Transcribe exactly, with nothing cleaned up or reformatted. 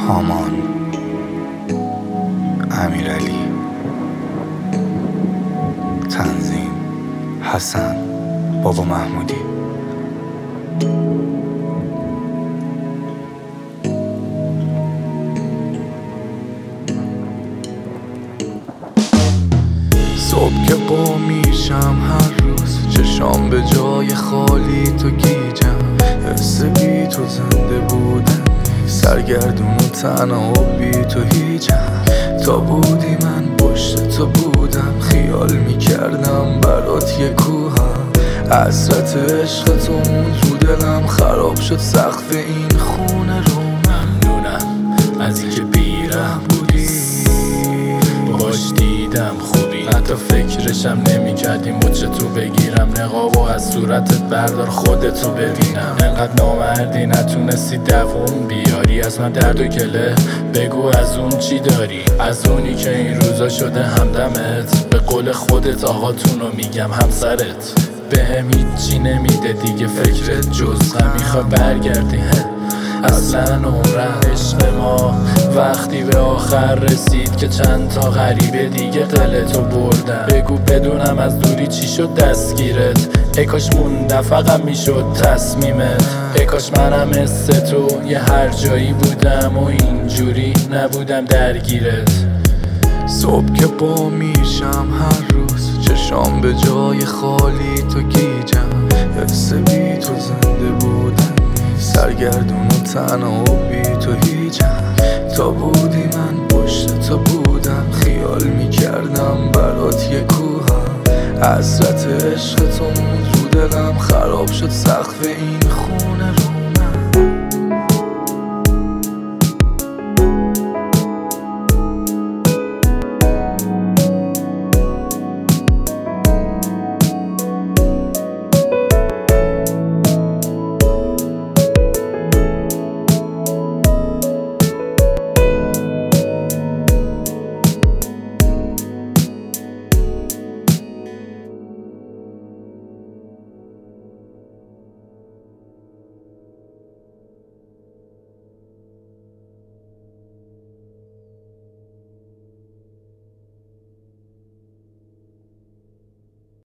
هامان، امیرعلی، تنظیم حسن بابا محمودی. صبح که با میشم هر روز، چشام به جای خالی تو گیجم. حس بی تو زنده بودن، سرگردون و تنها و بی تو هیچم. تا بودی من پشت تو بودم، خیال میکردم برات یه کوهم. حسرت عشق تو موند رو دلم، خراب شد سقف این خونه رو. ممنونم از اینکه بیرم بودی، باش دیدم خوبی، حتی فکرشم نمی کردی مچ تو بگیرم. نقابو از صورتت بردار خودتو ببینم. انقدر نامردی نتونستی دووم بیاری از من درد و گله. بگو از اون چی داری، از اونی که این روزا شده همدمت. به قول خودت آقاتونو میگم همسرت. به هم هیچی نمیده دیگه فکرت جز غم. میخوای برگردی اصلا عمرم عشق ما وقتی به آخر رسید که چند تا غریبه دیگه دلتو بردن. بگو بدونم از دوری چی شد دستگیرت. ای کاش موندم فقط میشد تصمیمت. ای کاش منم مثل تو یه هر جایی بودم و اینجوری نبودم درگیرت. صبح که با میشم هر روز، چشام به جای خالی تو گیجم. حس بی تو زنده بودن، سرگردون و تنها و بی تو هیچم. تا بودی من پشت تو بودم، خیال میکردم برات یه کوهم. حسرت عشق تو موند رو دلم، خراب شد سقف این خونه رو.